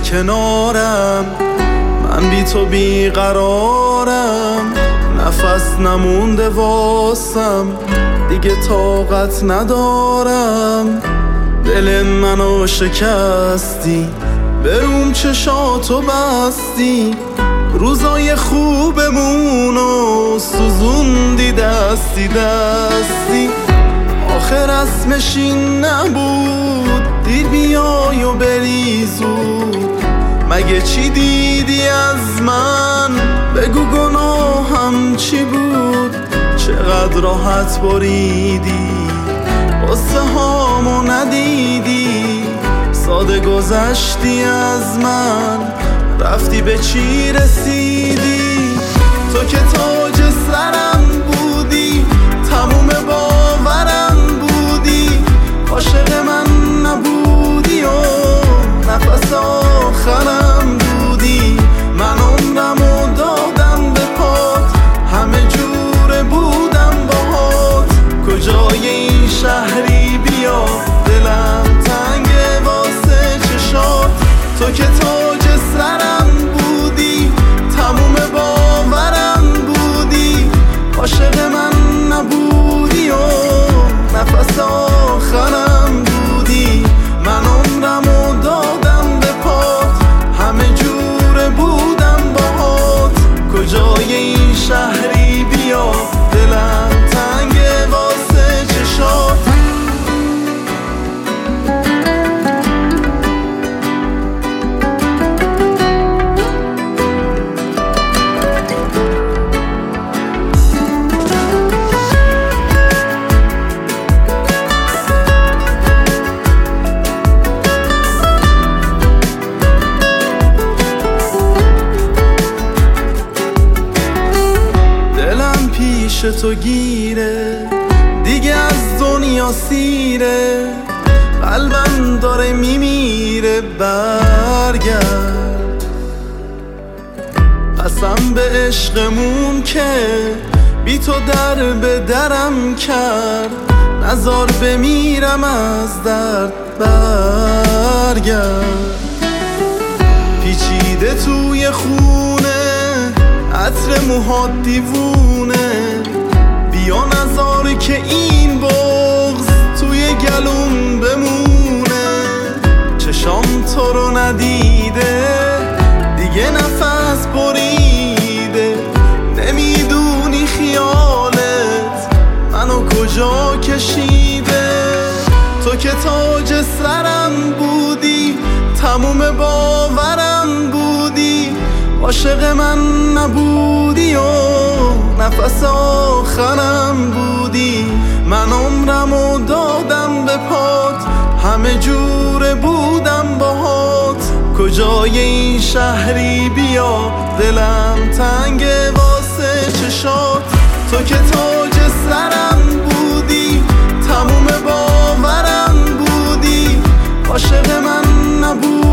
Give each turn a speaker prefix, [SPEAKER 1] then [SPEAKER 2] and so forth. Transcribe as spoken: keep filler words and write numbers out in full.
[SPEAKER 1] کنارم، من بی تو بیقرارم، نفس نمونده واسم، دیگه طاقت ندارم. دل منو شکستی، بروم چشاتو بستی، روزای خوبمونو سوزوندی دستی دستی. آخر اسمش این نبود دیر بیای و بری زود، مگه چی دیدی از من؟ بگو گناهم چی بود؟ چقدر راحت بریدی، قصه هامو ندیدی، ساده گذشتی از من، رفتی به چی رسیدی؟ تو که تاج سرم بودی، تموم باورم بودی، عاشق من نبودی و نفس آخرم بودی. من عمرمو دادم به پات، همه جوره بودم باهات، کجای این شهری بیا، دلم تنگه واسه چشات. تو که تاج سرم بودی، تموم باورم بودی، عاشق من نبودی و نفس آخرم بودی. من عمرمو دادم به پات، همه جوره بودم باهات، کجای این شهری بیا، دلم تنگه واسه چشات. پیش تو گیره، دیگه از دنیا سیره، قلبم داره میمیره، برگرد. قسم به عشقمون که بی تو در به درم کرد، نزار بمیرم از درد، برگرد. پیچیده توی خونه عطر موهات دیوونه، بیا نذار که این بغض توی گلوم بمونه. چشام تو رو ندیده، دیگه نفس بریده، نمیدونی خیالت منو کجا کشیده. تو که تاج سرم بودی، تموم باورم بودی، عاشق من نبودی و نفس آخرم بودی. من عمرمو دادم به پات، همه جوره بودم باهات، کجای این شهری بیا، دلم تنگه واسه چشات. تو که تاج سرم بودی، تموم باورم بودی، عاشق من نبودی.